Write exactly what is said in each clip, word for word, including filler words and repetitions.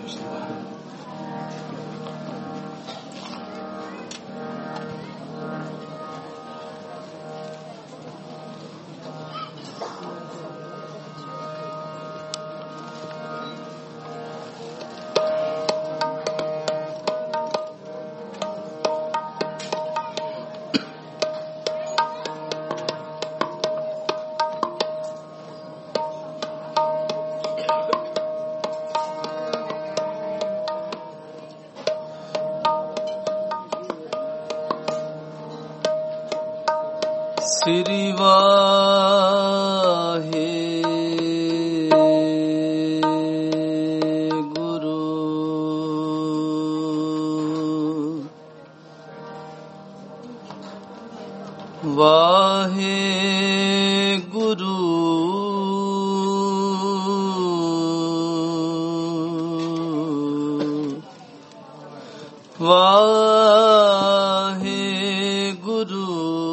ਸ੍ਰੀ ਵਾਹਿ ਗੁਰੂ ਵਾਹਿ ਗੁਰੂ ਵਾਹਿ ਗੁਰੂ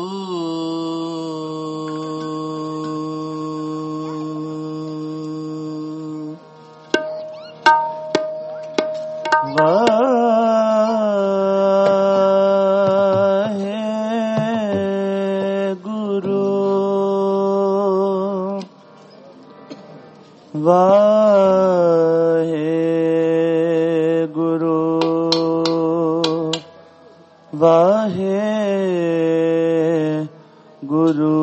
ਵਾਹਿਗੁਰੂ ਵਾਹਿਗੁਰੂ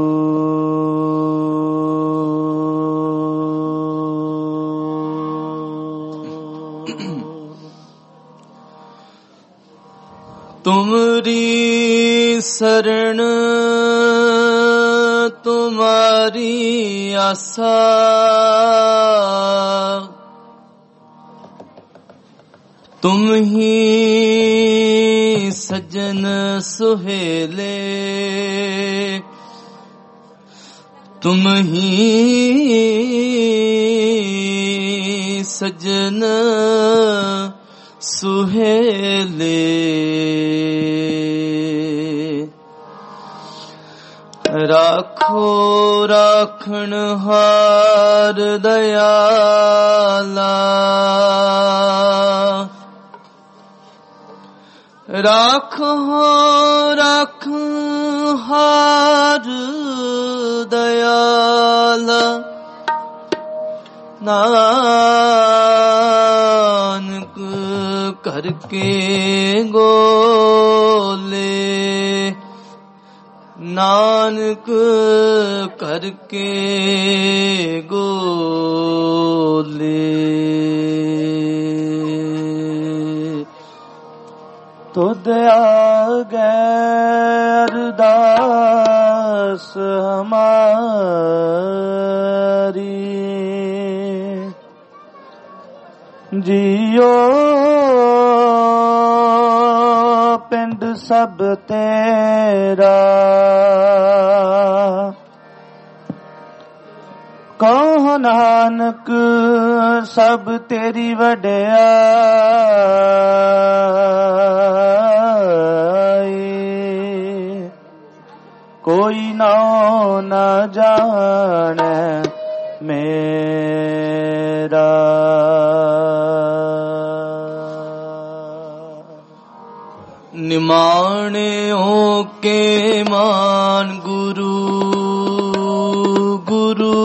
ਤੁਮਰੀ ਸਰਣ ਤੁਮਾਰੀ ਆਸਾ ਤੁਮ ਹੀ ਸਜਣ ਸੁਹੇਲੇ ਤੁਮ ਹੀ ਸਜਣ ਸੁਹੇਲੇ ਰਾਖੋ ਰਾਖਣ ਹਾਰ ਦਇਆਲਾ ਰਾਖੋ ਰਾਖ ਹਾਰ ਦਇਆਲਾ ਨਾਨਕ ਕਰਕੇ ਗੋਲੇ ਨਾਨਕ ਕਰਕੇ ਗੋਲੇ ਤੁਧ ਆਗੇ ਅਰਦਾਸ ਹਮਾਰੀ ਜੀਓ ਪਿੰਡ ਸਭ ਤੇਰਾ ਕਹੋ ਨਾਨਕ ਸਭ ਤੇਰੀ ਵਡਿਆਈ ਕੋਈ ਨਾਉ ਨਾ ਜਾਣੈ ਮੇਰਾ ਨਿਮਾਣਿਓ ਕੇ ਮਾਨ ਗੁਰੂ ਗੁਰੂ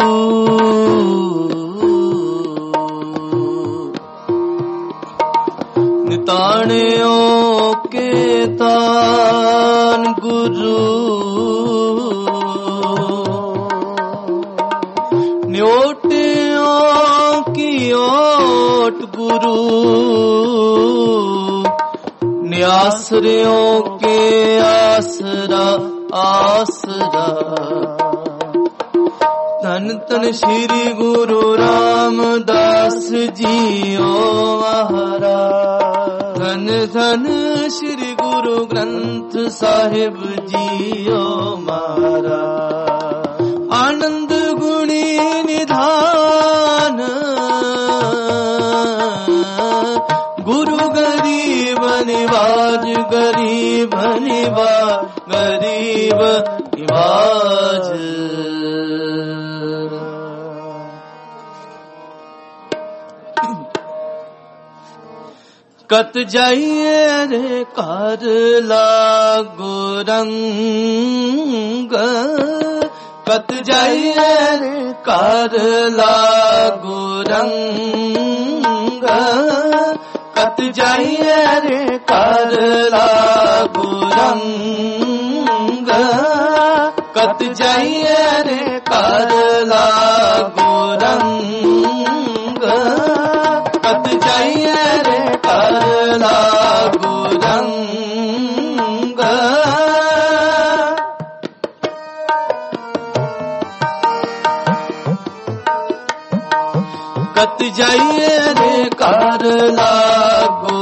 ਨਿਤਾਣਿਓ ਕੇ ਤਾਨ ਗੁਰੂ ਨਿਓਟਿਓ ਕੀ ਓਟ ਗੁਰੂ ਨਿਆਸਰਿਓ ਕੇ ਆਸਰਾ ਆਸਰਾ ਧੰਨ ਧੰਨ ਸ਼੍ਰੀ ਗੁਰੂ ਰਾਮਦਾਸ ਜੀਓ ਮਹਾਰਾਜ ਧੰਨ ਧੰਨ ਸ਼੍ਰੀ ਗੁਰੂ ਗ੍ਰੰਥ ਸਾਹਿਬ ਜੀਓ ਮਹਾਰਾਜ ਆਨੰਦ ਗੁਣੀ ਨਿਧਾਨ ਗੁਰੂ ਗਰੀਬ ਨਿਵਾਜ ਗਰੀਬ ਨਿਵਾਜ ਗਰੀਬ ਨਿਵਾਜ ਕਤ ਜਾਈਏ ਰੇ ਘਰ ਲਾਗੋ ਰੰਗ, ਕਤ ਜਾਈਏ ਰੇ ਘਰ ਲਾਗੋ ਰੰਗ, ਕਤ ਜਾਈਏ ਰੇ ਘਰ ਲਾਗੋ ਰੰਗ, ਕਤ ਜਾਈਏ ਰੇ ਘਰ ਲਾਗੋ ਰੰਗ, ਕਤ ਜਾਈਏ ਰੇ ਘਰ ਲਾਗੋ ਰੰਗ। ਕਤ ਜਾਈਏ ਰੇ ਘਰ ਲਾਗੋ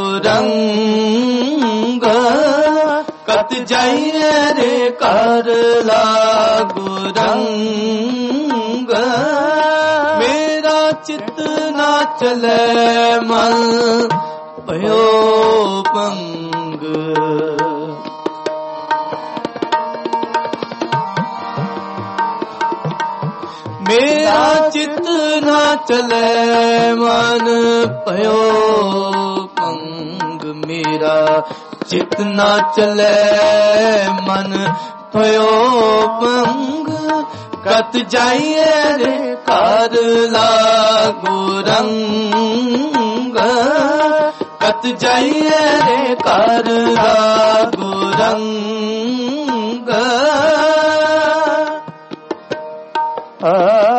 ਰੰਗ, ਕਤ ਜਾਈਏ ਰੇ ਘਰ ਲਾਗੋ ਰੰਗ। ਮੇਰਾ ਚਿੱਤ ਨਾ ਚਲੇ ਮਨ ਭਇਓ ਭੰਗ, ਮੇਰਾ ਚਿੱਤ ਨਾ ਚਲੇ ਮਨ ਭਇਓ ਭੰਗ, ਮੇਰਾ ਚਿੱਤ ਨਾ ਚਲੇ ਮਨ ਭਇਓ ਭੰਗ। ਕਤ ਜਾਈਏ ਰੇ ਘਰ ਲਾਗੋ ਰੰਗ, ਕਤ ਜਾਈਏ ਰੇ ਘਰ ਲਾਗੋ ਰੰਗ। ਆ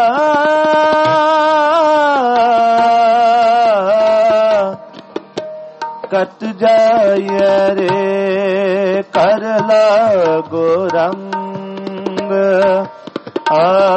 ਕਤ ਜਾਈਏ ਰੇ ਘਰ ਲਾਗੋ ਰੰਗ। ਆ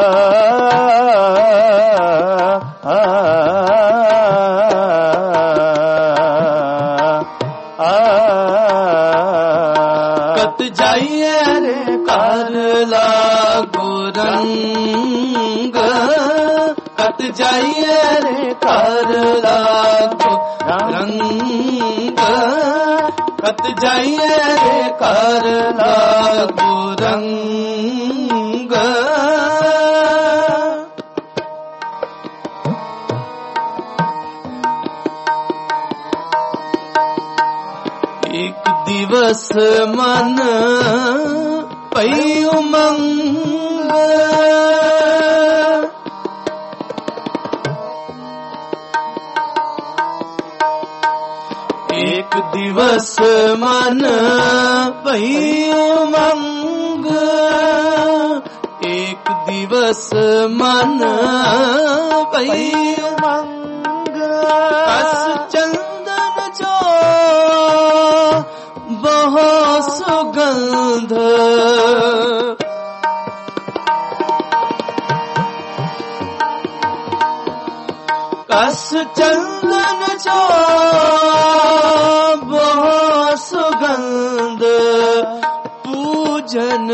ਕਤ ਜਾਈਏ ਰੇ ਘਰ ਲਾਗੋ ਰੰਗ, ਕਤ ਜਾਈਏ ਰੇ ਘਰ ਲਾਗੋ ਰੰਗ, ਕਤ ਜਾਈਏ ਰੇ ਘਰ ਲਾਗੋ ਰੰਗ। ਇੱਕ ਦਿਵਸ ਮਨ ਪਈ ਉਮੰਗ, ਇੱਕ ਦਿਵਸ ਮਨ ਪਈ ਉਮੰਗ, ਇੱਕ ਦਿਵਸ ਮਨ ਪਈ ਉਮੰਗ। ਕਸ ਚੰਦਨ ਜੋ ਬਹੁ ਸੁਗੰਧ, ਕਸ ਚੰਦਨ ਜੋ ਬਹੁ ਸੁਗੰਧ। ਪੂਜਨ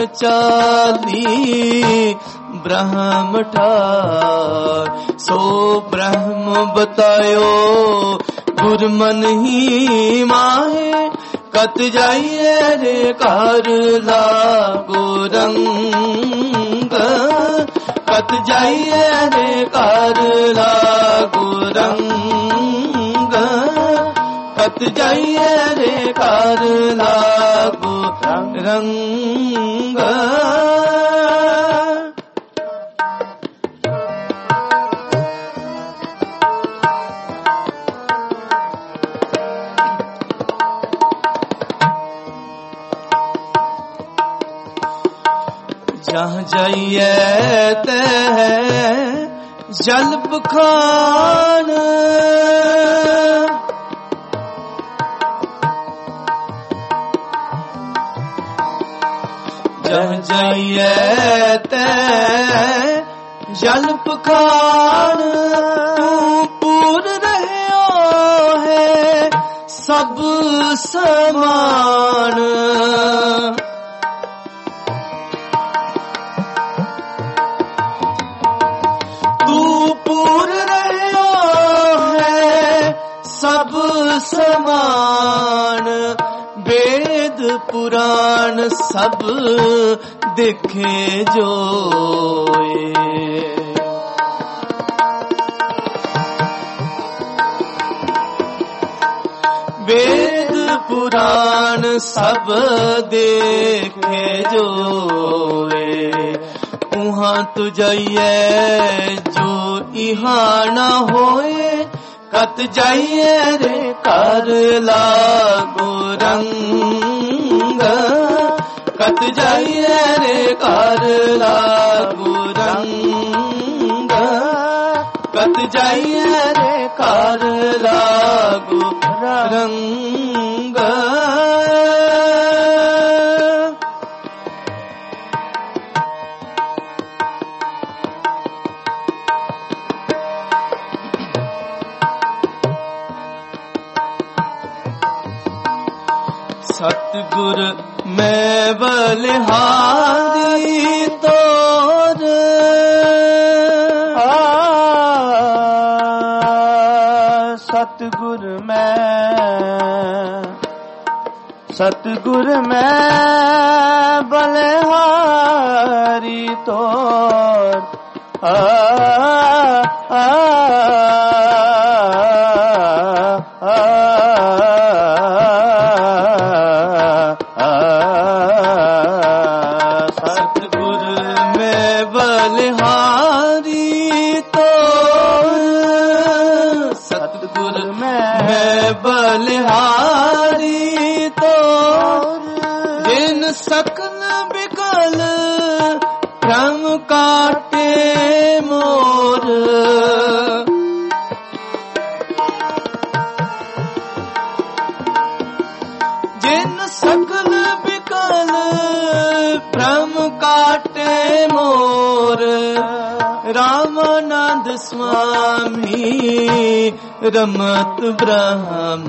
ਚਾਲੀ ਬ੍ਰਹਮ ਠਾਰ, ਸੋ ਬ੍ਰਹਮ ਬਤਾਇਓ ਗੁਰ ਮਨ ਹੀ ਮਾਹੇ। ਕਤ ਜਾਈਏ ਰੇ ਘਰ ਲਾਗੋ ਰੰਗ, ਕਤ ਜਾਈਏ ਰੇ ਘਰ ਲਾਗੋ ਰੰਗ, ਕਤ ਜਾਈਏ ਰੇ ਘਰ ਲਾਗੋ ਰੰਗ। जहाँ जाइए तह जल बखान, जहाँ जाइए तह जल बखान। तू पूर रहे है सब समान, सब समान। वेद पुराण सब दिखे जोए, वेद पुराण सब देखे जोए, उहाँ तु जाइए जो इहाँ न होए, कत जाइए रे कर लागो रंग, कत जाइए रे कर लागो रंग, कत जाइए रे कर लागो रंग। सतगुर मैं बलिहारी तोर, सतगुर मैं, सतगुर मैं बलिहारी तोर, आ, आ, आ, सतगुर मैं बलिहारी तोर, सतगुर मैं बलिहारी तोर, जिन सकल बिकल भ्रम काटे मोर, जिन सकल बिकल भ्रम काटे मोर, रामानंद स्वामी रमत ब्रह्म,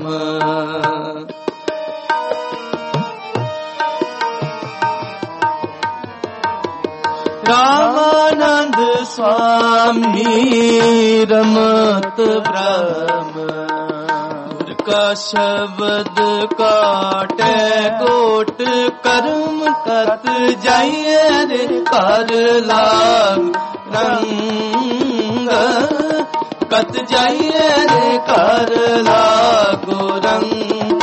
रामानंद स्वामी रमत ब्रह्म, गुर का शब्द काटे कोट कर्म, कत जाइए रे कर लाग रंग, कत जाइए रे कर लागो रंग,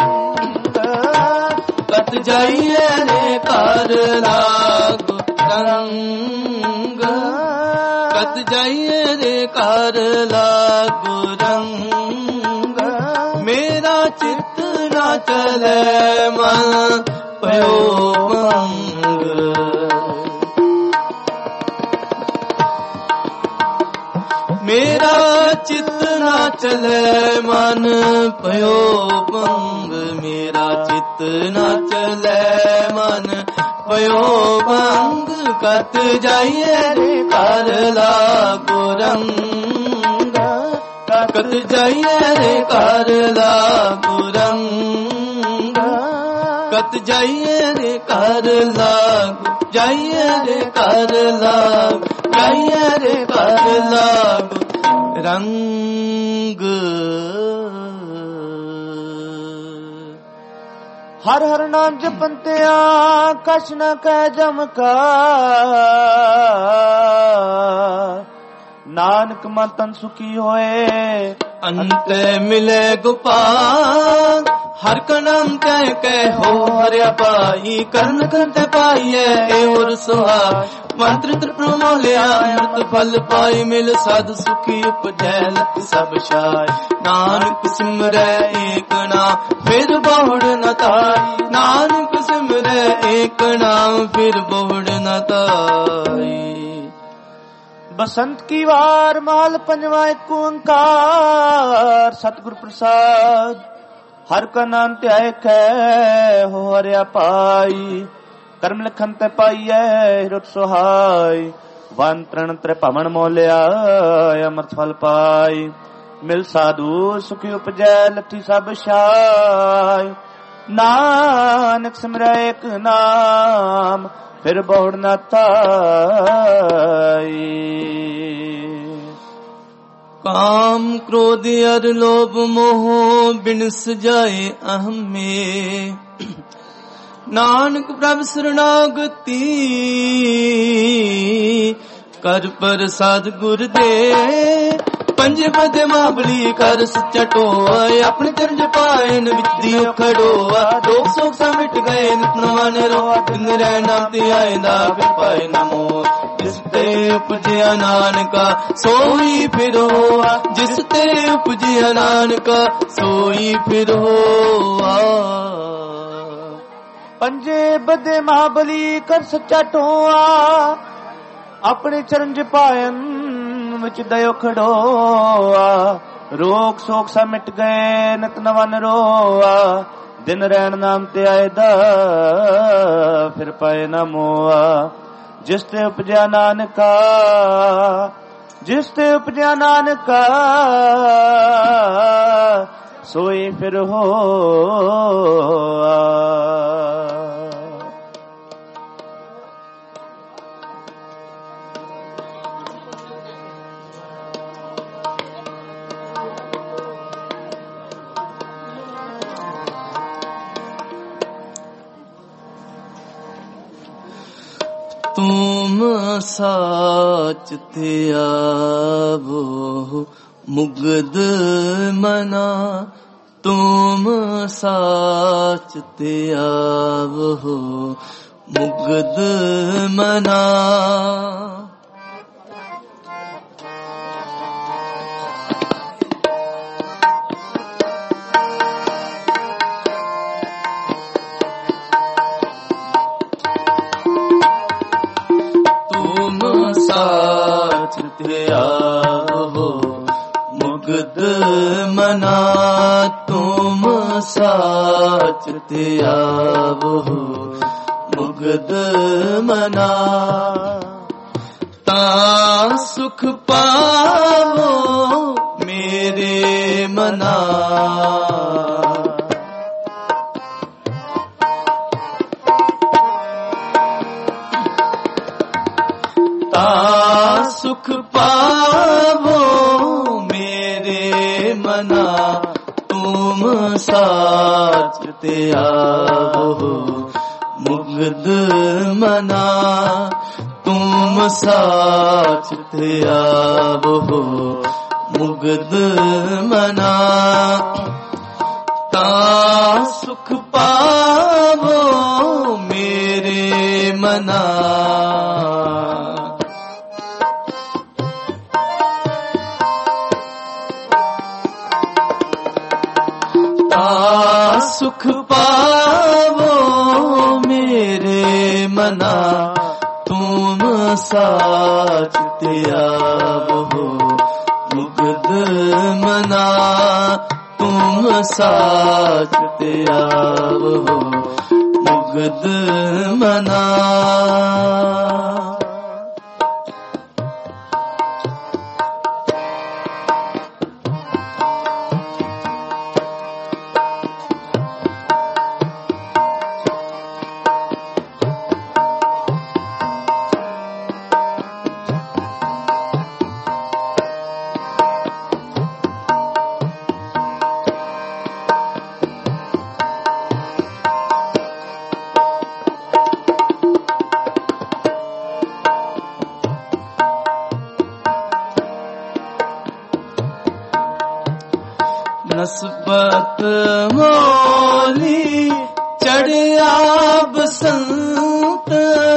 कत जाइए रे कर लागो रंग, कत जाइए रे कर लागो रंग। मेरा चित्त ना चले मन पयो भंग, मेरा चित्त ना चले मन पयो भंग, मेरा चित्त ना चले मन पयो भंग, कत जाइए रे कर लागो रंग, कत जाइए रे कर लागो रंग, कत जाइए रे कर लागो, जाइए रे कर लागो, जाइए रे कर लागो रंग। हर हर नाम जपंत्या कछ न कह जम का, नानक मन तन सुखी होए अंत मिले गोपाल, हर का नाम कह कह हो हरिया पाई, कर्ण करते पाइए ए और सुहाग, मंत्र त्रिपुर लिया अमृत फल पाई, मिल साधु सुखी उपजै लख सब शाय, नानक सिमरै एक नाम फिर बहुड़ न ताई, नानक सिमरै एक नाम फिर बहुड़ न ताई। बसंत की वार माल पंजवा एक ओंकार, सतगुर प्रसाद हर का नाम त्याय कै हो हरिया पाई, कर्म लिखन ते पाइयै रुत सुहाय, वन तरण त्रै भवन मोलिया अमृत फल पाई, मिल साधु सुखी उपजै लठी सब शाय, नानक सिमरै एक नाम फिर बहुड़ न ताई। काम क्रोध अर लोभ मोह बिनस जाए अहम में, नानक प्रभु शरणागति कर प्रसाद गुर दे, पंजे बदे माबली कर सच्चा टोआ अपने चरज पाए न विच खड़ोआ दुख सुख सा मिट गए नवन रोआ दिन रहना ते आएंदा फिर पाए नमो जिस ते उपजिया नानका सोई फिर होआ जिस ते उपजिया नानका सोई फिर होआ पंजे बदे महाबली कर सच्चा टोआ अपने चरण च पायन विच दयो खड़ोआ रोग सोग सा मिट गए नित नवन रोआ दिन रैन नाम ते आएदा फिर पाए न मोआ जिस ते उपजया नानका जिस ते उपजया नानका सोई फिर होआ तुम साच त्यावो मुग्ध मना तुम साच त्यावो मुग्ध मना साच त्यावो मुग्ध मना तुम साच त्यावो मुग्ध मना ता सुख पावो मेरे मना सुख पावो मेरे मना तुम साच त्यावो मुग्ध मना तुम साच त्यावो मुग्ध मना ता सुख पावो मेरे मना सुख पावो मेरे मना तुम साच त्यावो मुग्ध मना तुम साच त्यावो मुग्ध मना नस्बत मोली चढ़िया बसंत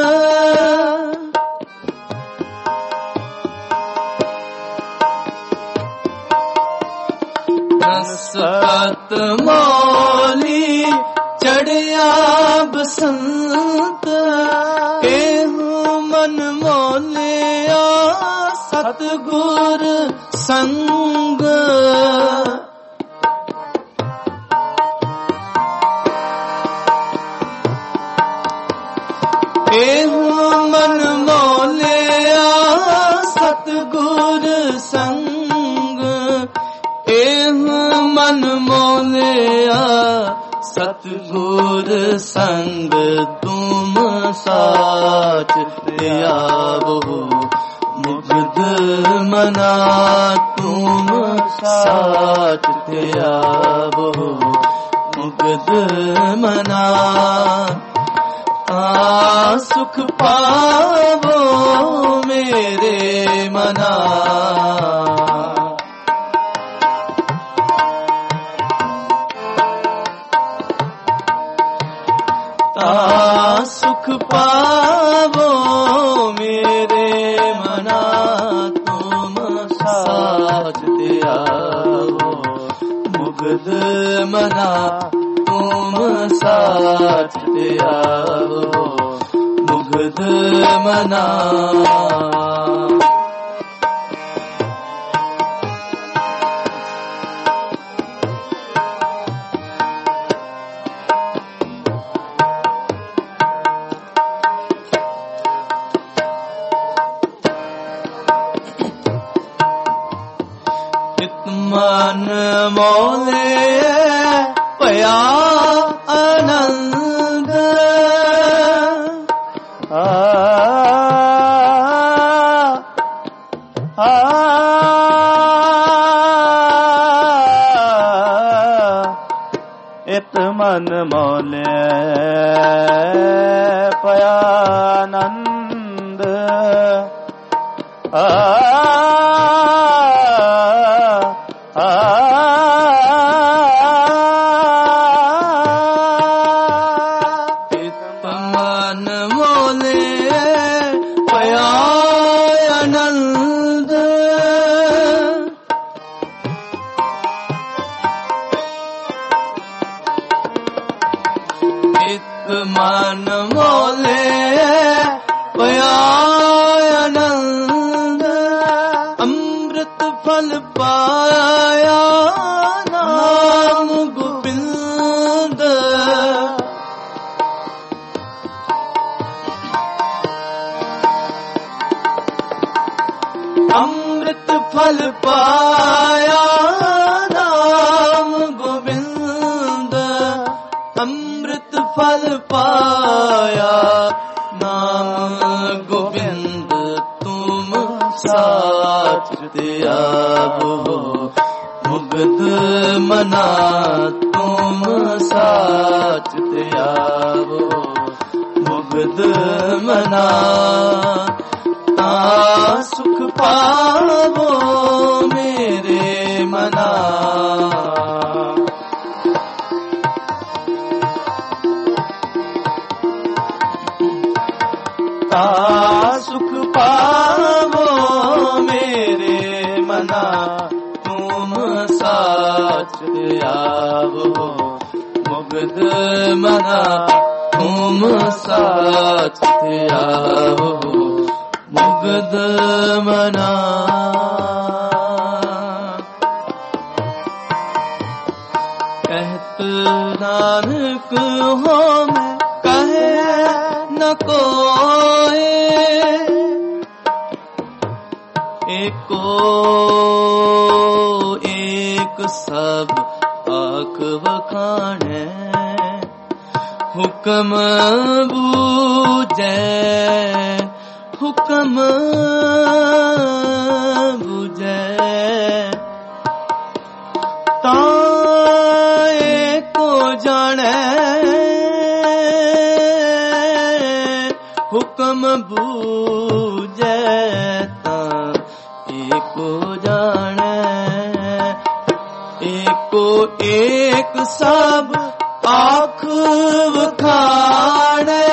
नस्बत मोली चढ़िया बसंत एहू मन मोलिया सतगुर संग मन मोलिया सतगुर संग एहू मन मोलिया सतगुर संग तुम साच त्यावो मुग्ध मना तुम साच त्यावो मुग्ध मना आ सुख पावो मेरे मना सुख पावो मेरे मना तुम साजते आओ मुग्ध मना तुम साजते आओ मुग्ध मना मन मोले पया आनंद आ, आ, इत मन मोले पया आनंद आ मन मोले पया आनंद अमृत फल पाया नाम गोविंद अमृत फल पाया नाम गोविंद अमृत फल पाया नाम गोविंद तुम साचते आवो मुग्ध मना तुम साचते आवो मुग्ध मना ता सुख पावो मेरे मना सुख पावो मेरे मना तुम साच आवो मुग्ध मना तुम साच आवो मुग्ध मना कहत नानक हो मैं कहे न कोई एको एक सब आख बखाने हुक्म बूझे हुक्म बूझे ताए को जाने हुक्म बूझे एको जाने एको एक सब आँख वखाणे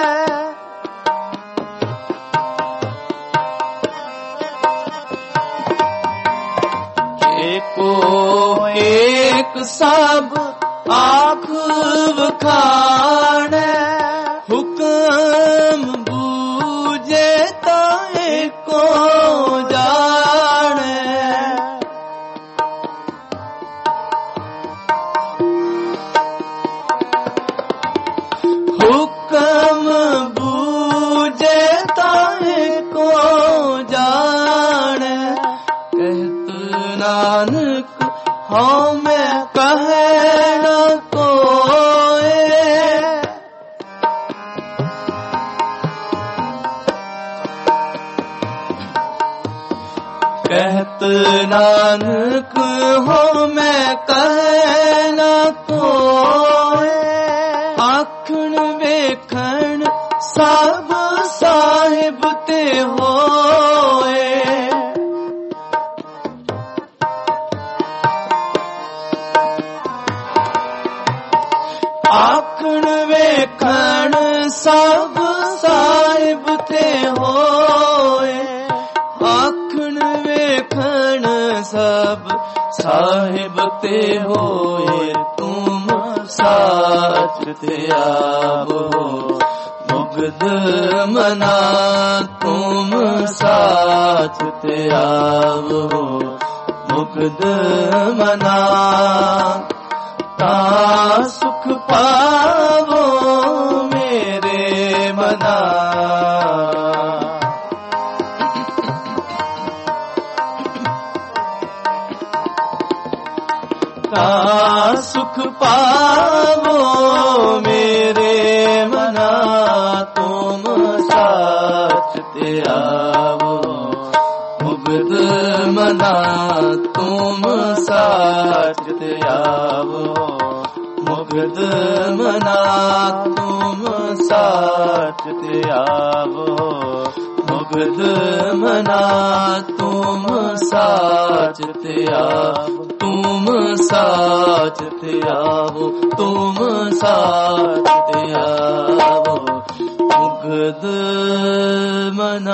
एको एक सब आँख वखाणे हुक्म बूझे ताए को जाने हुक्म बूझे ताए को जाने कहत नानक हाँ मैं कहे न कोई कहत नानक हो मैं कहे न कोई आखण वेखण सब साहिब ते होए आखण वेखण सब साहिब ते होए, आखण वेखण सब साहिब ते होए, तुम साच ते आवो मुग्ध मना, तुम साच ते आवो मुग्ध मना, ता सुख पावो मेरे मना। ता सुख पावो मेरे मना, तुम साच ते आवो मुग्ध मना, तुम साच ते आवो मुग्ध मना, तुम साच ते आवो मुग्ध मना, तुम साच ते आवो, तुम साच ते आवो, तुम साच ते आवो मुग्ध मना।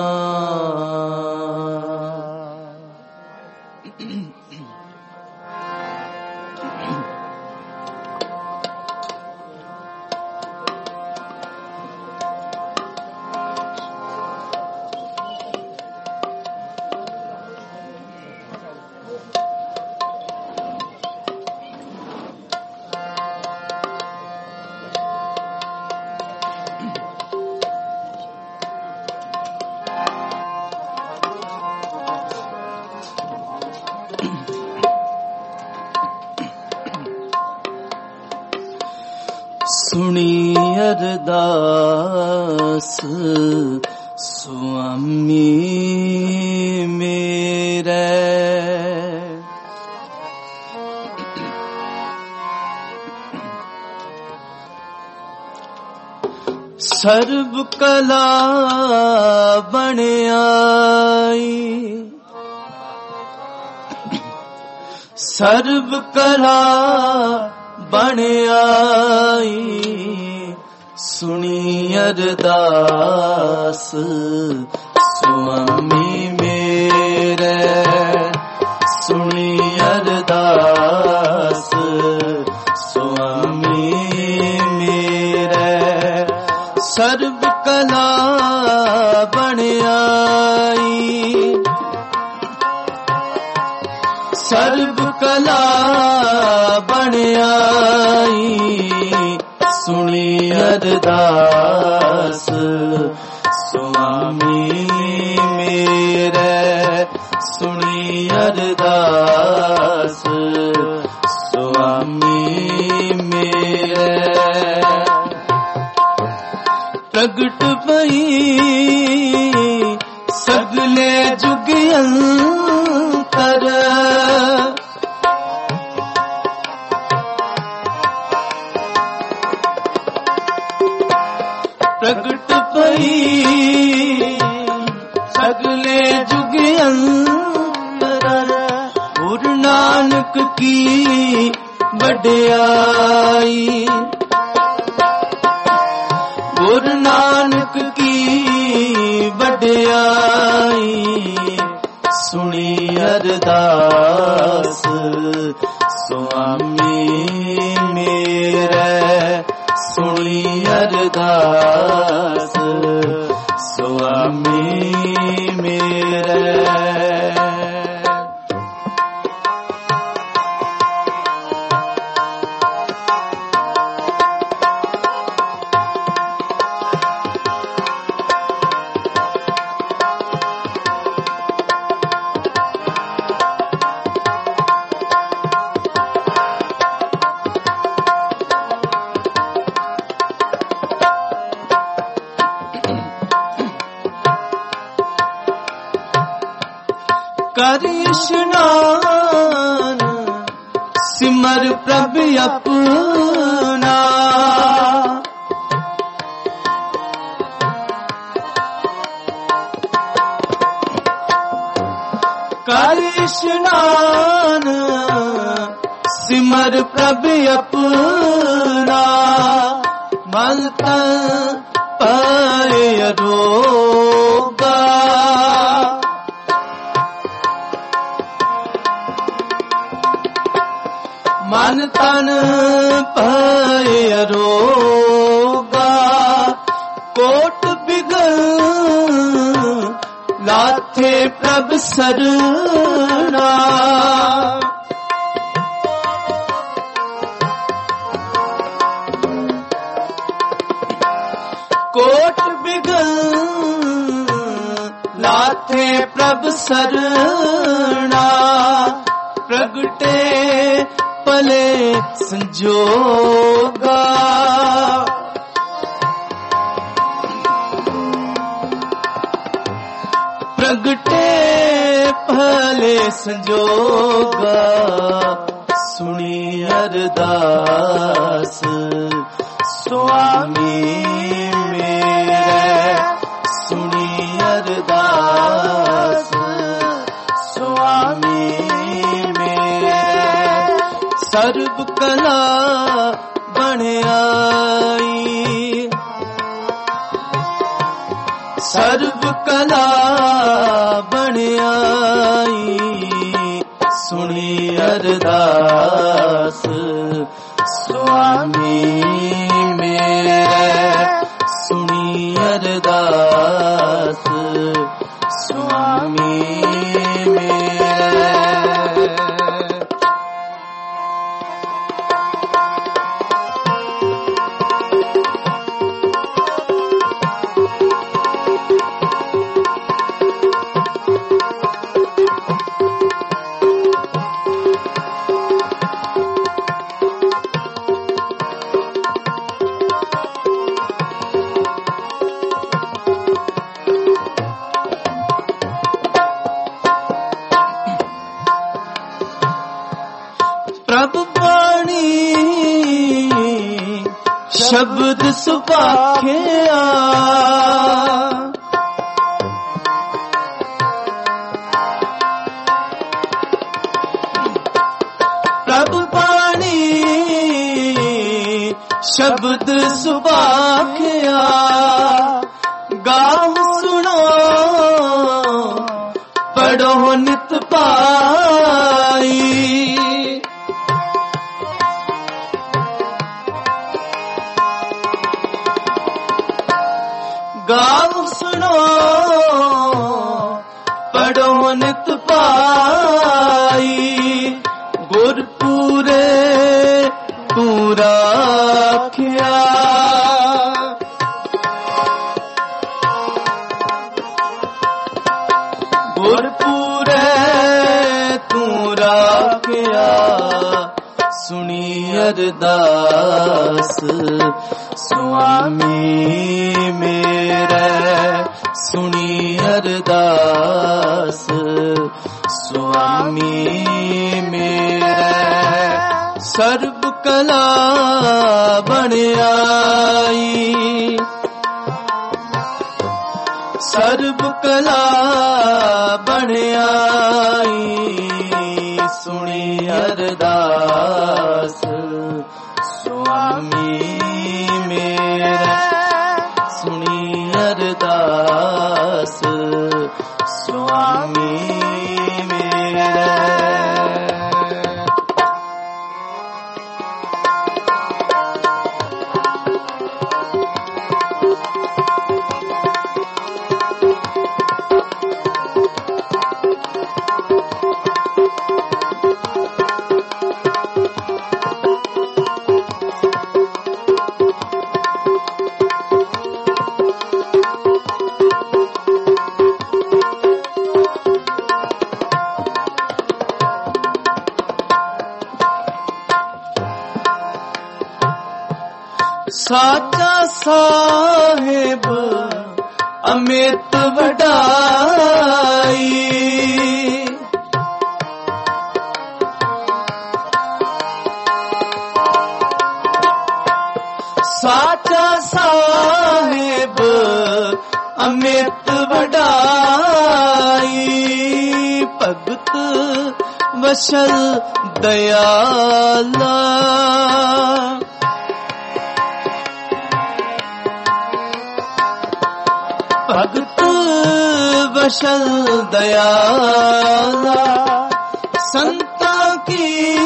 सुनी अरदास स्वामी मेरे, सर्व कला बन आई, सर्व कला बन आई, सुनी अरदास स्वामी मेरे, सुनी अरदास स्वामी मेरे, सर्व कला बन आई, सर्व कला बन आई, सुनी अरदास स्वामी मेरे, सुनी अरदास स्वामी मेरे, प्रगट पई सगले जुग अंतर, प्रगट पई सगले जुग अंतर, गुरु नानक की वड्याई, गुरु नानक की वड्याई, सुनी अरदास स्वामी मेरे, सुनी अरदास स्वामी मेरे। कर स्नान सिमर प्रभु अपना, कर स्नान सिमर प्रभु अपना, ਮਨ ਤਨ ਪਾਏ ਅਰੋਗਾ ਮਨ ਤਨ ਪਾਏ ਅਰੋਗਾ ਕੋਟ ਬਿਗਲ ਲਾਥੇ ਪ੍ਰਭ ਸਰਣਾ ਕੋਟ ਬਿਗਲ ਲਾਥੇ ਪ੍ਰਭ ਸਰਣਾ ਪ੍ਰਗਟੇ ਭਲੇ ਸੰਜੋਗਾ ਪ੍ਰਗਟੇ ਭਲੇ ਸੰਜੋਗਾ ਸੁਣੀ ਅਰਦਾਸ ਸੁਆਮੀ ਮੇਰੇ ਸੁਣੀ ਅਰਦਾਸ ਸੁਆਮੀ ਮੇਰੇ ਸਰਬ ਕਲਾ ਬਣਾਈ ਸਰਬ ਕਲਾ ਬਣਾਈ ਸੁਣੀ ਅਰਦਾਸ ਸੁਆਮੀ ਮੇਰੇ ਸੁਣੀ ਅਰਦਾਸ ਸੁਆਮੀ ਮੇਰੇ ਪ੍ਰਭ ਬਾਣੀ ਸ਼ਬਦ ਸੁਭਾਖਿਆ ਪ੍ਰਭ ਬਾਣੀ ਸ਼ਬਦ ਸੁਭਾਖਿਆ ਗਾਓ ਸੁਣੋ ਪੜੋ ਨਿਤ ਪਾਈ ਗਾਓ ਸੁਣੋ ਪੜੋ ਨਿਤ ਪਾਈ ਗੁਰਪੂਰੇ ਤੂੰ ਰਾਖਿਆ ਗੁਰਪੂਰੇ ਤੂੰ ਰਾਖਿਆ ਸੁਣੀ ਅਰਦਾਸ ਸੁਆਮੀ ਮੇਰੇ ਸੁਣੀ ਅਰਦਾਸ ਸੁਆਮੀ ਮੇਰੇ ਸਰਬ ਕਲਾ ਬਣਾਈ ਸਰਬ ਕਲਾ ਬਣਾਈ ਸੁਣੀ ਅਰਦਾਸ ਸੁਆਮੀ ਮੇਰੇ ਸੁਣੀ ਅਰਦਾਸ ਸੁਆਮੀ ਮੇਰੇ ਸਾਚਾ ਸਾਹਿਬ ਅਮਿਤ ਵਡਾਈ ਸਾਚਾ ਸਾਹਿਬ ਅਮਿਤ ਵਡਾਈ ਭਗਤ ਵਸ਼ਲ ਦਇਆਲਾ कौशल दयाला संता की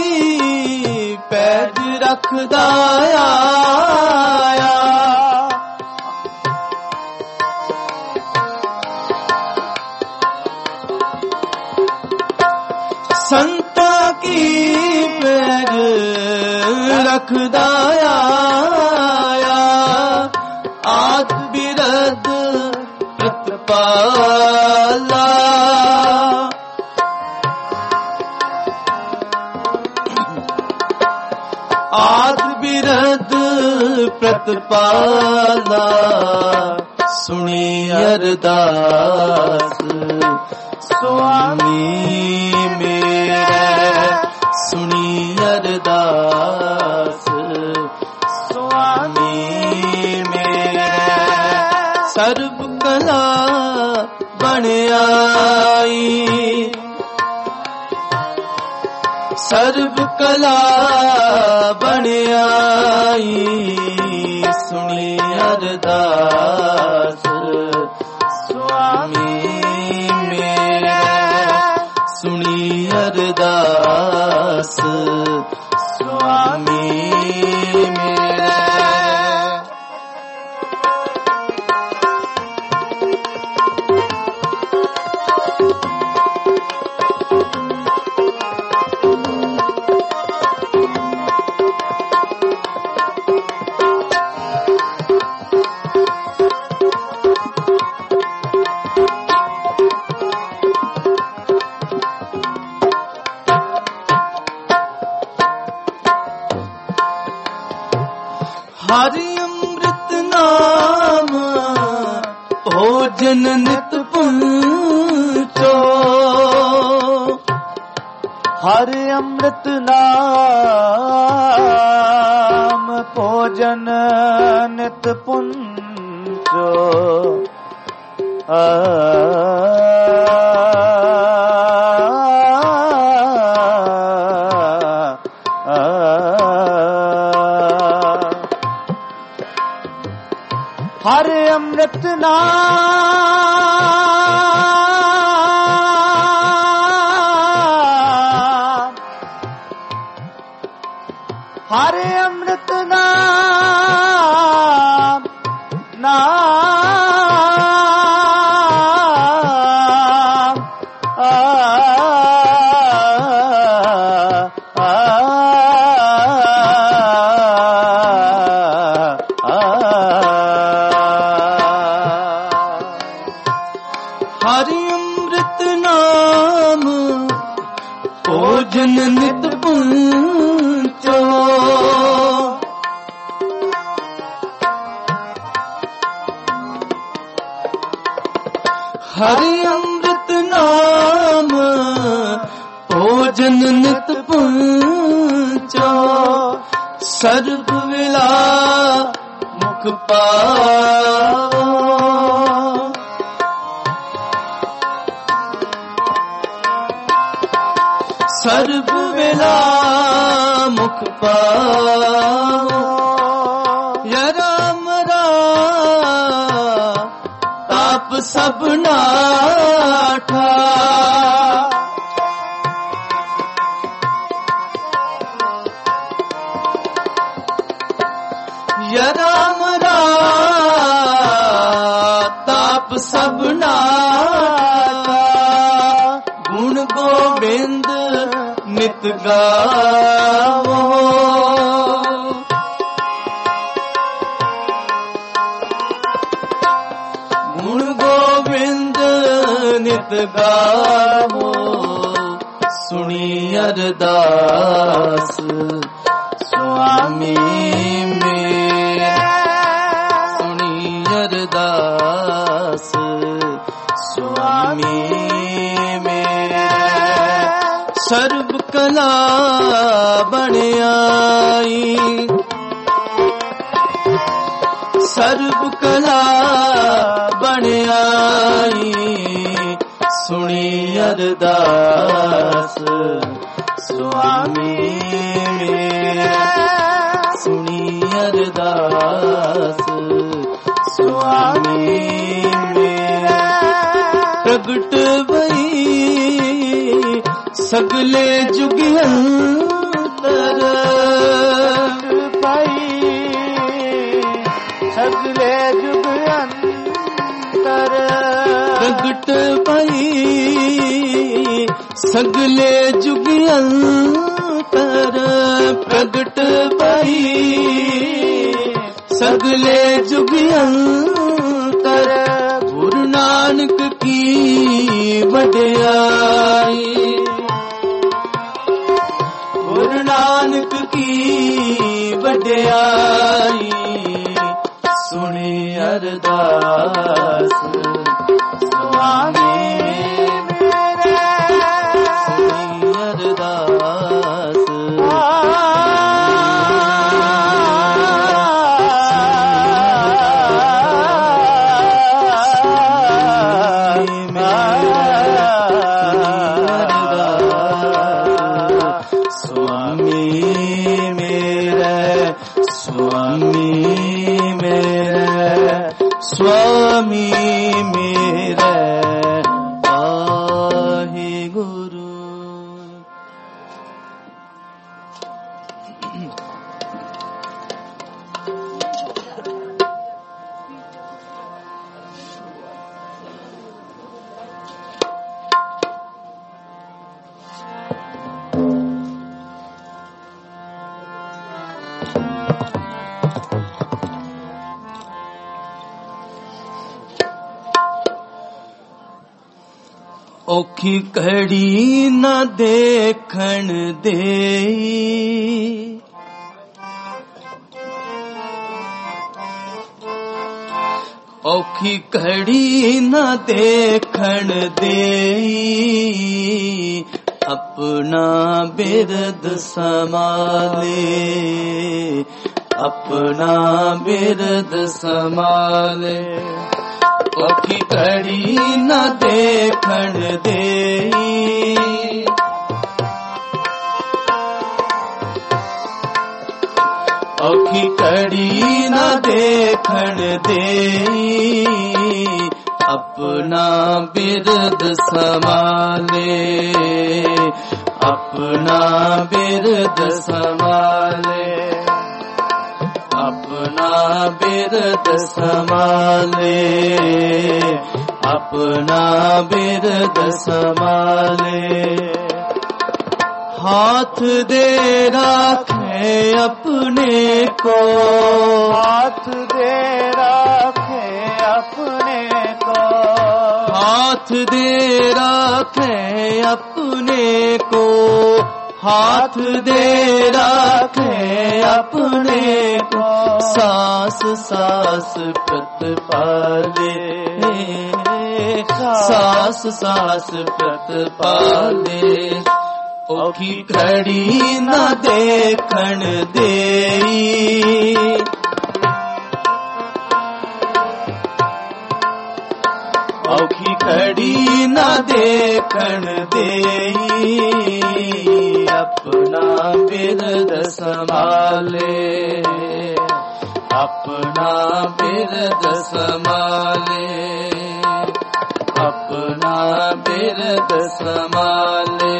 पैज रखदा आया। संता की पैज रखदा आया। आद बिरद प्रतिपाला आद बिरद प्रतिपाला सुनी अरदास स्वामी मेरे सुनी अरदास स्वामी मेरे। सर्व कला बन आई सर्व कला बन आई सुनी अरदास स्वामी मेरे सुनी अरदास स्वामी मेरे। हरि अमृत नाम भोजन नित पुंचो। हरि अमृत नाम भोजन नित पुंचो। आ हरे अमृत नाम हरे अमृत नाम नाम आ, आ, आ, हरि अमृत नाम भोजन नित पुंचो। हरि अमृत नाम भोजन नित पुंचो। सर्व विला मुख पाओ सर्व वेला मुख पाओ। या राम राम ताप सब नाठा। या राम राम ताप सब नाठा। गुण गोविंद नित गावो। गुण गोविंद नित गावो। सुनी अरदास स्वामी मेरे सुनी अरदास स्वामी मेरे। सर्व कला बन आई सर्व कला बन आई सुनी अरदास स्वामी मेरे सुनी अरदास स्वामी मेरे। प्रगट भई सगले जुगियंतर भई सगले जुगियंतर प्रगट भई सगले जुगियंतर प्रगट भई सगले जुगियंतर गुरु नानक की वड्याई गुरु नानक की वड्याई सुनी अरदास स्वामी मेरे सुनी अरदास स्वामी मेरे पाहि गुरु। औखी घड़ी न देखण देई औखी घड़ी न देखण देई अपना बिरद समाले अपना बिरद समाले औखी घड़ी न देखण देई औखी घड़ी न देखण देई अपना बिरद समाले अपना बिरद समाले अपना बिरद समाले अपना बिरद समाले हाथ दे राखे अपने को हाथ दे राखे अपने को हाथ दे राखे अपने को हाथ दे राखे अपने को सास सास प्रतिपाले सास सास प्रतिपाले औखी घड़ी न देखण देई औखी घड़ी न देखण देई अपना बिरद समाले अपना बिरद समाले अपना बिरद समाले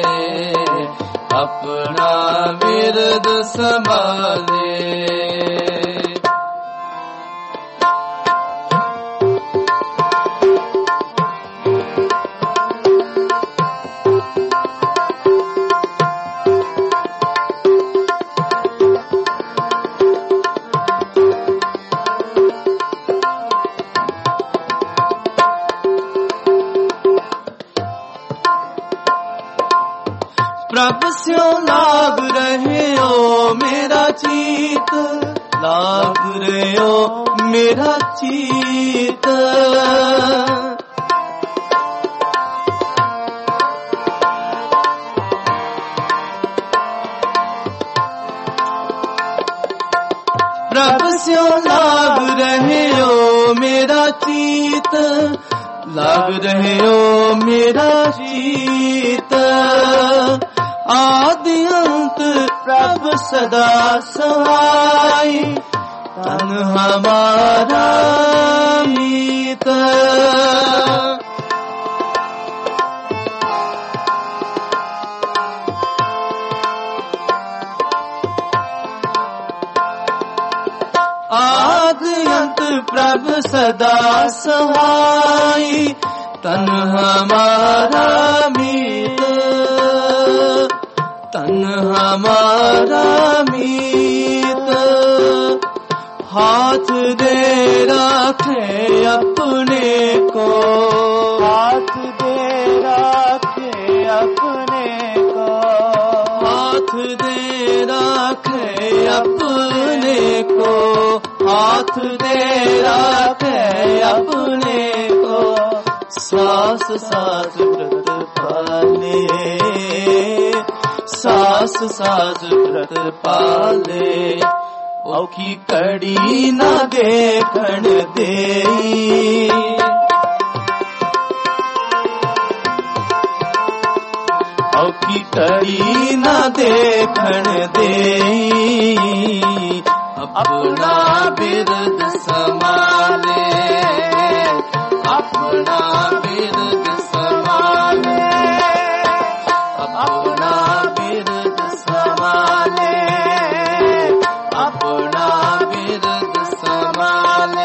अपना बिरद समाले प्रभ स्यों लाग रहे हो मेरा चीत लाग रहे हो मेरा चीत प्रभ स्यों लाग रहे हो मेरा चीत लाग रहे हो मेरा चीत आदि अंत प्रभ सदा सहाय तन हमारा मीत प्रभ सदा सहाई, तन हमारा मीत, तन हमारा मीत। हाथ दे राखे अपने को, हाथ दे राखे अपने को, हाथ दे राखे अपने को, हाथ दे राखे अपने को। सास सास व्रत पाले, सास सास व्रत पाले, औखी कड़ी न देखण देई, औखी कड़ी न देखण देई। अपना बिरद संभाले, अपना बिरद संभाले, अपना बिरद संभाले, अपना बिरद संभाले।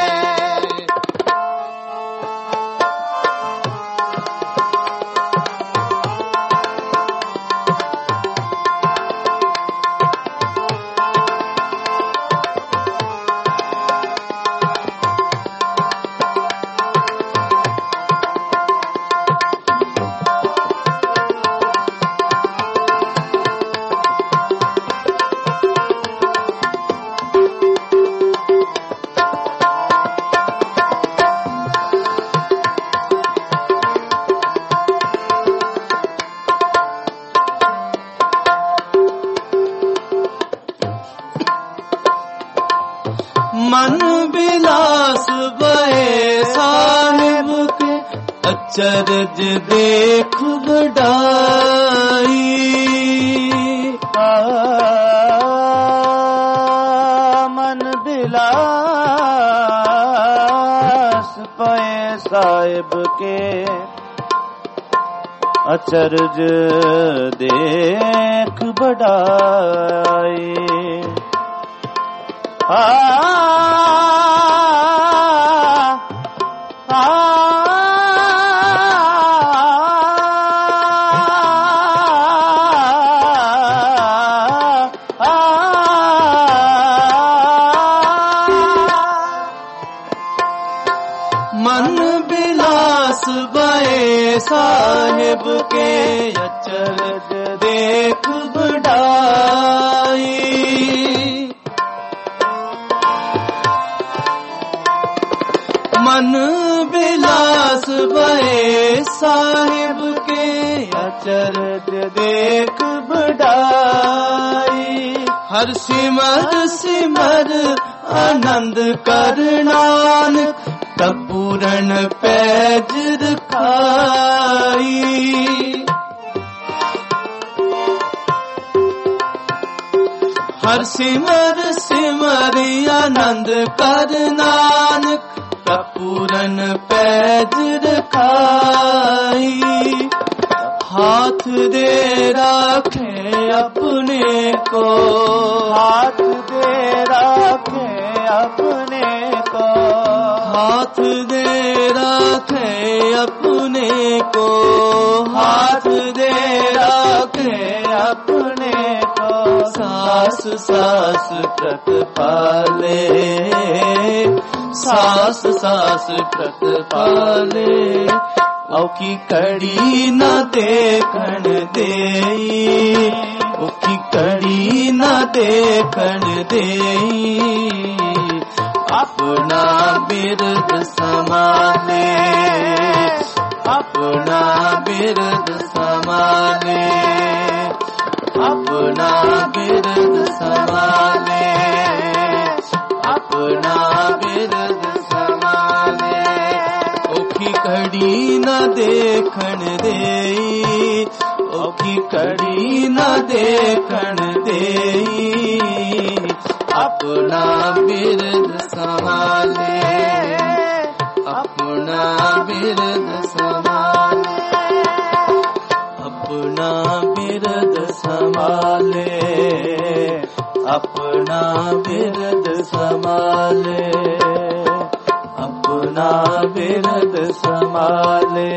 मन बिलास बहे साहिब के, अचरज देख बढ़ाई। मन बिलास बहे साहिब के, अचरज देख बढ़ाई। आ आ मन बिलास बहे साहिब के, अचरज देख बढ़ाई। मन बिलास बहे साहिब के, अचरज देख बढ़ाई। हर सिमर सिमर आनंद करनान, तब पूरन पैज रखाई। हर सिमर सिमर आनंद करनानक, पूरन पैज रखाई। हाथ दे राखे अपने को, हाथ दे राखे अपने को, हाथ दे राखे अपने को, हाथ दे राखे अपने को। सास सास व्रत पाले, सास सास व्रत पाले, औखी कड़ी न देखण देई, औखी कड़ी न देखण देई। अपना बिरद संभाले, अपना बिरद संभाले, अपना बिरद संभाले, अपना बिरद संभाले। औखी कड़ी न देखण देई, औखी कड़ी न देखण देई। अपना बिरद संभाले, अपना बिरद संभाले, अपना बिरद संभाले, अपना बिरद संभाले। अपना बिरद संभाले,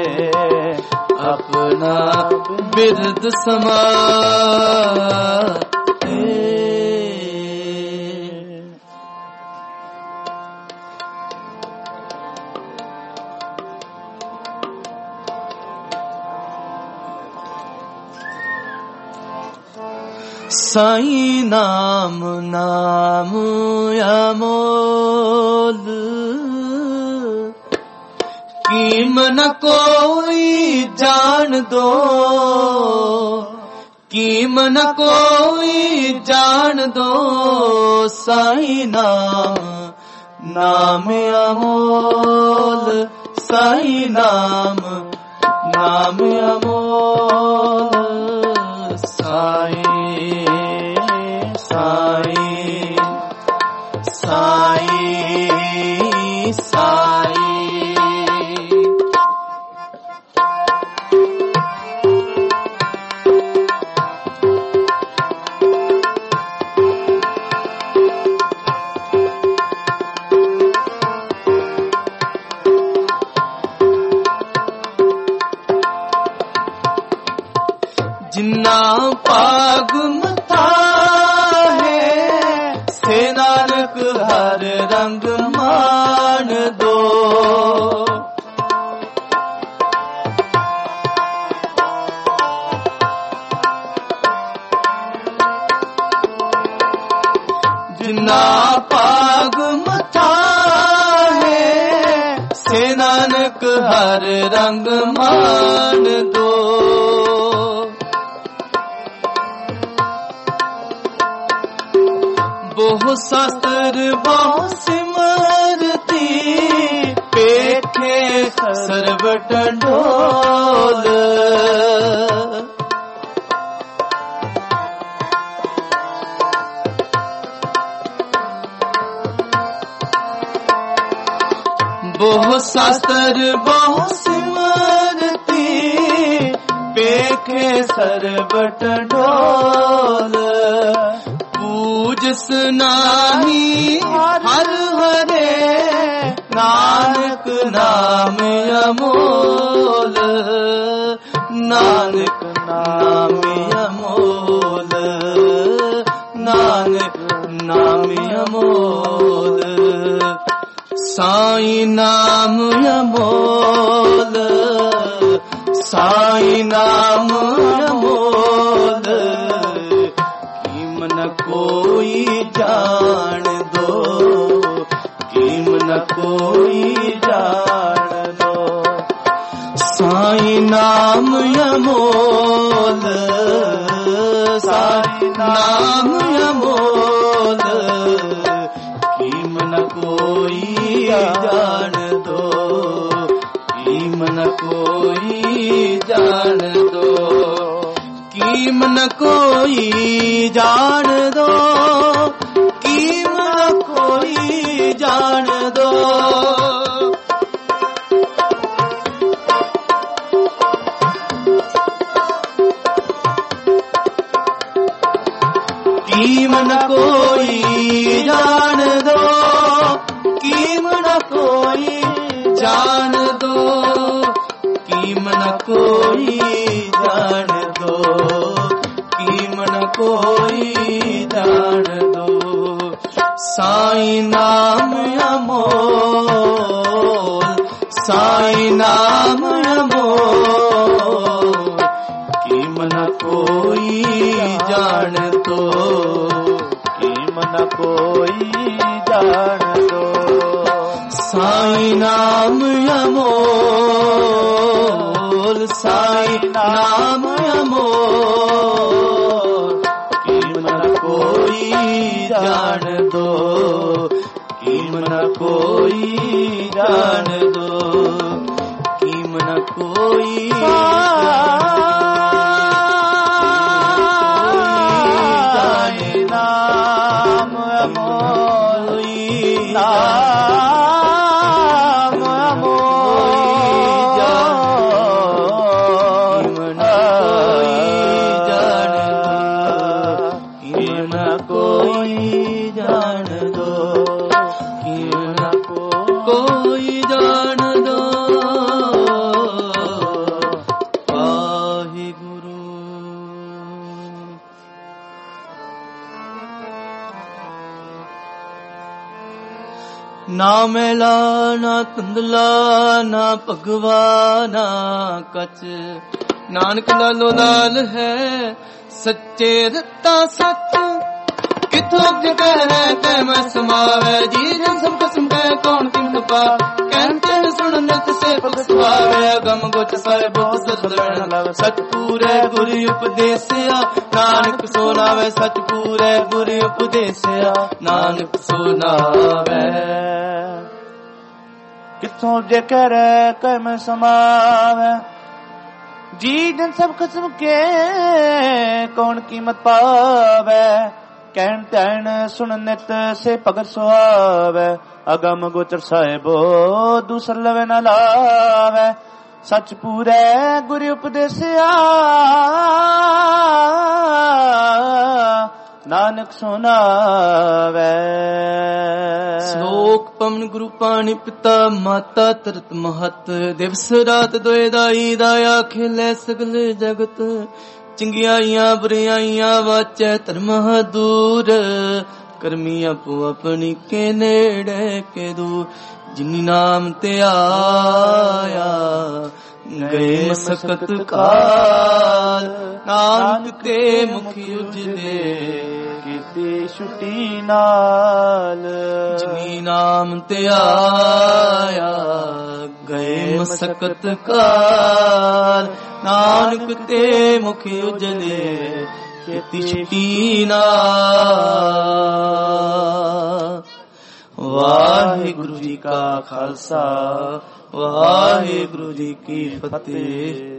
अपना बिरद संभाले। साईं नाम नाम अमोल, कीम न कोई जान दो, कीम न कोई जान दो। साईं नाम नाम अमोल, साईं नाम नाम अमोल। साईं साईं साईं साईं। जिन्ना पाग मथा है से नानक हर रंग मान दो। जिन्ना पाग मथा है से नानक हर रंग मान दो। बहु शास्त्र बहु सिमरती पेखे सर्व टंडोल। बहु शास्त्र बहु सिमरती पेखे सर्व टंडोल। पूजस नाही हर हरे नानक नाम अमोल, नानक नाम अमोल, नानक नाम अमोल। साईं नाम अमोल, साईं नाम अमोल। न कोई जान दो, कीम न कोई जान दो। साईं नाम अमोल, साईं नाम अमोल। कीम न कोई जान दो, कीम न कोई जान दो। कीम न कोई जान दो, कीम न कोई जान दो। कीम न कोई जान दो, कीम न कोई जान दो। कीम न कोई जान दो, कीम न कोई जान दो। साईं नाम अमोल, साईं नाम अमोल। कीम न कोई जान दो, कीम न कोई जान दो। साईं नाम अमोल, साईं नाम अमोल। कीम न कोई जान दो, कीम न कोई जान दो। कीम न कोई नाम अमोल, नाम अमोल। कीम न कोई जान दो, कीम न कोई ਨਾ ਮੈਲਾ ਨਾ ਧੁੰਦਲਾ ਨਾ ਭਗਵਾ ਨਾ ਕਚ, ਨਾਨਕ ਲਾਲੋ ਲਾਲ ਹੈ ਸੱਚੇ ਰਤਾ ਸੱਚ। ਕਿਥੋਂ ਕਹਿ ਕਹਿ ਮੈਂ ਸਮਾਵੇ, ਜੀ ਜਨ ਸਭ ਕਸਮ ਕਹਿ ਕੌਣ ਕਿਨ ਪਾ, ਕਹਿਣ ਤੇ ਸੁਣ ਨਿਤ ਸੇ ਭਗਤ ਸੁਆਵੇ। ਅਗਮ ਗੋਚ ਸਾਹਿਬੋ ਸਤ ਵੈਣ ਲਾਵੇ, ਸਚ ਪੂਰੇ ਗੁਰ ਉਪਦੇਸਿਆ ਨਾਨਕ ਸੋ ਨਾਵੇ। ਸਚ ਪੂਰੇ ਗੁਰ ਉਪਦੇਸਿਆ ਨਾਨਕ ਸੋ ਨਾਵੇ। ਕਿਥੋਂ ਜੇ ਕਹਿ ਕਹਿ ਮੈਂ ਸਮਾਵੇ, ਜੀ ਜਨ ਸਭ ਕਸਮ ਕੇ ਕੌਣ ਕੀਮਤ ਪਾਵੇ। ਕਹਿਣ ਧੈਣ ਸੁਣ ਨਿਤ ਸੇ ਭਗਤ ਸੁਆਵੇ। ਅਗਮ ਗੋਚਰ ਸਾਹਿਬੋ ਦੂਸਰ ਲਵੇ ਨਾ ਲਾਵੇ। ਸਚ ਪੂਰੇ ਗੁਰ ਉਪਦੇਸਿਆ ਨਾਨਕ ਸੁਨਾਵੇ। ਸ਼ਲੋਕ ਪਵਨ ਗੁਰੂ ਪਾਣੀ ਪਿਤਾ ਮਾਤਾ ਤਰਤ ਮਹਤ, ਦਿਵਸ ਰਾਤ ਦੋਏ ਦਾਈ ਦਾਇਆ ਖੇਲੇ ਸਗਲ ਜਗਤ। ਚੰਗਿਆਈਆਂ ਬੁਰਿਆਈਆਂ ਵਾਚੈ ਧਰਮ ਦੂਰ, ਕਰਮੀ ਆਪੋ ਆਪਣੀ ਕੇ ਨੇੜੇ ਕੇ ਦੂਰ। ਜਿਨੀ ਨਾਮ ਤੇ ਆਇਆ ਗਏ ਮਸਕਤ ਕਾਲ, ਨਾਨਕ ਤੇ ਮੁਖੀ ਉਜਲੇ ਕੀਤੀ ਛੁੱਟੀ ਨਾਲ। ਜਿਨੀ ਨਾਮ ਤੇ ਆਇਆ ਗਏ ਮਸਕਤ ਕਾਲ, ਨਾਨਕ ਤੇ ਮੁਖੀ ਉਜਲੇ ਕੀਤੀ ਛੁੱਟੀ ਨਾਲ। ਵਾਹਿਗੁਰੂ ਜੀ ਕਾ ਖਾਲਸਾ, ਵਾਹਿਗੁਰੂ ਜੀ ਕੀ ਫਤਿਹ।